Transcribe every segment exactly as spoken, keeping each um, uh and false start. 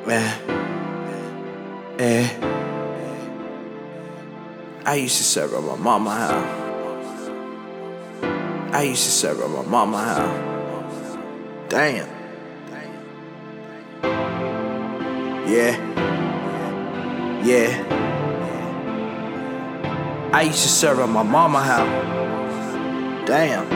Man, eh. I used to serve at my mama house. I used to serve at my mama house. Damn. Yeah. Yeah. I used to serve at my mama house. Damn.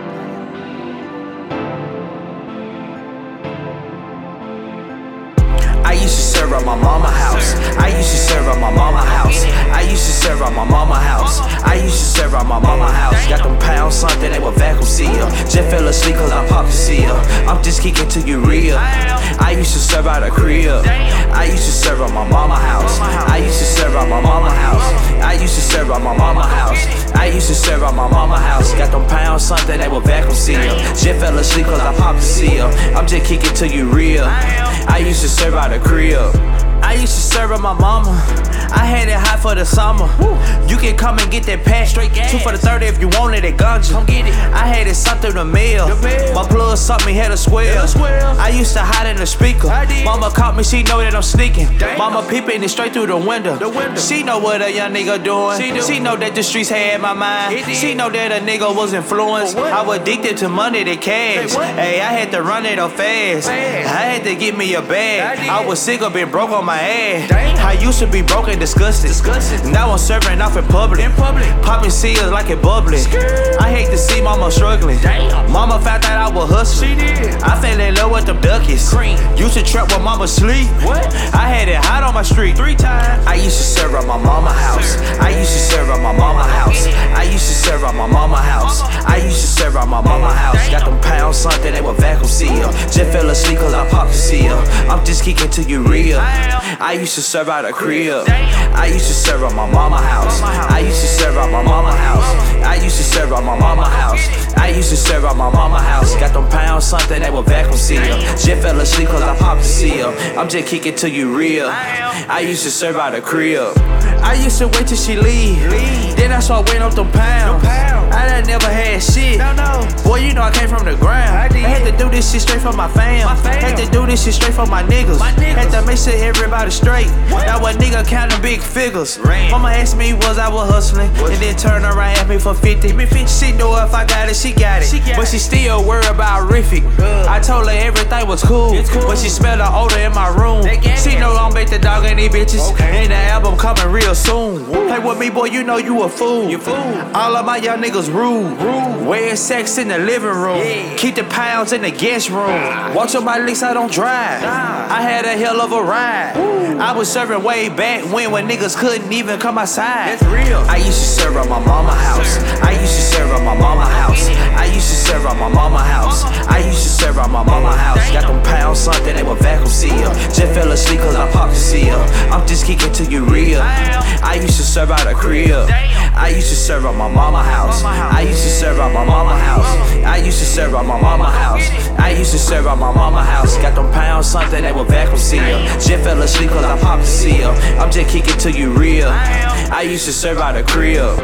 I used to serve at my mama house. I used to serve at my mama house. I used to serve at my mama house. I used to serve at my mama house. Got them pounds, something they were vacuum seal. Just fell asleep cause I popped the seal. I'm just kicking to you real. I used to serve at a crib. I used to serve at my mama house. I used to serve at my mama house. I used to serve at my mama house. I used to serve at my mama house. Got them pounds, something they were vacuum seal. Just fell asleep cause I popped the seal. I'm just kicking to you real. I used to serve at a crib. I used to serve at my mama. I had it hot for the summer. Woo. You can come and get that pack. Straight gas. Two for the thirty if you want it at Gunja. Come get it. I had it sucked through the mail. The mail. My plug sucked me, had a swell. I used to hide in the speaker. Mama caught me, she know that I'm sneaking. Damn. Mama peeping it straight through the window. the window. She know what a young nigga doing. She, do. she know that the streets had my mind. She know that a nigga was influenced. I was addicted to money, to cash. Hey, I had to run it up fast. fast. I had to get me a bag. I, I was sick of being broke on my ass. Damn. I used to be broke and disgusted. disgusted. Now I'm serving off in public. In public. Popping seals like it bubbly. Skrr. I hate to see mama struggling. Damn. Mama found out I was hustling. She did. I fell in love with them duckies. Cream. Used to trap when mama sleep. What? I had it hot on my street. Three times. I used to serve at my mama house. I used to serve at my mama house. I used to serve at my mama house. I used to serve at my mama house. Got them pounds, something they were vacuum seal. Just fell asleep cause I popped the seal. I'm just kicking to you real. I used to serve at a crib. I used to serve at my mama house. I used to serve at my mama house. I used to serve at my mama house. I used to serve at my mama house. Got them pounds, something they were vacuum seal. Just fell asleep cause I popped the seal. I'm just kicking to you real. I used to serve at a crib. I used to wait till she leave. Then I start weighing up them pounds. I done never had shit. Boy, you know I came from the ground. I had to do this shit straight for my fam. Had to do this shit straight for my niggas. Had to make sure everybody straight. Now a nigga counting big figures. Mama asked me was I was hustling, and then turn around at me for fifty. She knew if I got it, she got it. But she still worried about Riffic. I told her everything was cool, but she smelled the odor in my room. She know I'm bait the dog and these bitches. And the album coming real soon. Play with me, boy, you know you a fool. All of my young niggas rude. Wear sex in the living room. Keep the pounds in the guest room. Watch on my licks, I don't drive. I had a hell of a ride. I was serving way back when when niggas couldn't even come outside. That's real. I used to serve at my mama house. I used to serve at my mama house. I used to serve at my mama house. I used to serve at my mama house. Got them pounds, something they were vacuum seal. Just fell asleep cause I popped the seal. I'm just kicking to you real. I used to serve at a crib. I used to serve at my mama house. I used to serve at my mama house. I used to serve at my mama house. I used to serve at my mama house. Got them pounds, something they were vacuum seal. Just fell asleep cause I popped the seal. I'm just kicking to you real. I used to serve at a crib.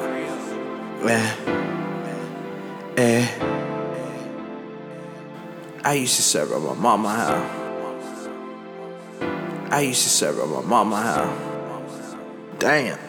Man, eh. I used to serve at my mama house. I used to serve at my mama house. Damn.